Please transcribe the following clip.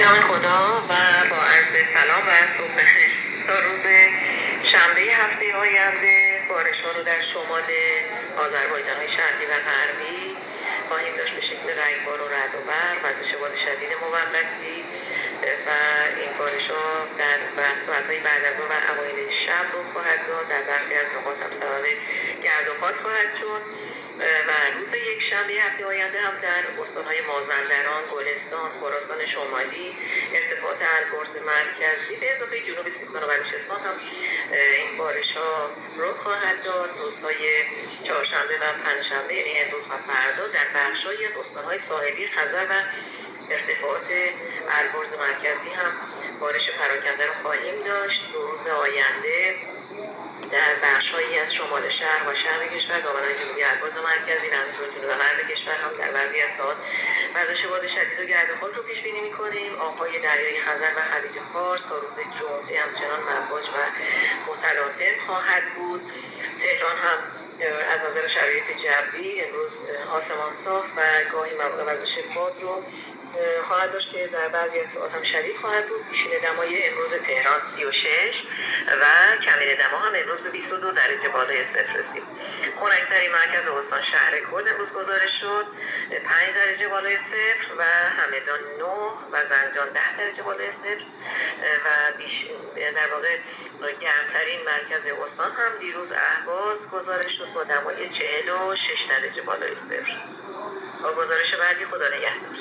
نام خدا و با عرض سلام و صبح بخیر. تا روز شنبه هفته آینده بارش‌ها رو در شمال آذربایجان‌های شرقی و غربی خواهیم داشت به شکل رگبار و رعد و برق، وزش باد شدید موقتی و این بارش‌ها در ساعت‌های بعد از ظهر و اوایل شب رو خواهد داد. در برخی از نقاط هم سبب گرد و باد خواهد شد و روز یک شنبه هفته آینده هم در استان‌های مازندران، گلستان، خراسان شمالی، ارتفاعات البرز مرکزی به اضافه جنوب سیستان و بلوچستان هم این بارش‌ها رو خواهد داد. روزهای چهارشنبه و پنجشنبه یعنی امروز و فردا در بخش‌هایی از استان‌های ساحلی خزر و ارتفاعات البرز مرکزی هم بارش پراکنده رو خواهیم داشت. دو روز آینده در بخش‌هایی از شمال شهر و شرق کشور، دامنه‌های جنوبی البرز مرکزی، رمزور جنوب و غرب کشور هم در بعضی از ساعات وزش باد شدید و گرد و خاک رو پیش بینی می‌کنیم. آب‌های دریای خزر و خلیج فارس تا روز جمعه همچنان مواج و متلاطم خواهد بود. تهران هم از نظر شرایط جوی امروز آسمان صاف و گاهی مواقع وزش باد رو خواهد داشت که در بعضی از ساعات هم شدید خواهد بود. پیشین دمای امروز تهران 36 و کمین دما هم امروز به 22 درجه بالای صفر رسید. خنک‌ترین مرکز استان شهر کرد امروز گزارش شد 5 درجه بالای صفر و همدان 9 و زنجان 10 درجه بالای صفر و در واقع گرمترین مرکز استان هم دیروز اهواز گزارش شد با دمای 46 درجه بالای صفر. با گزارش بعدی خدا نگهدار.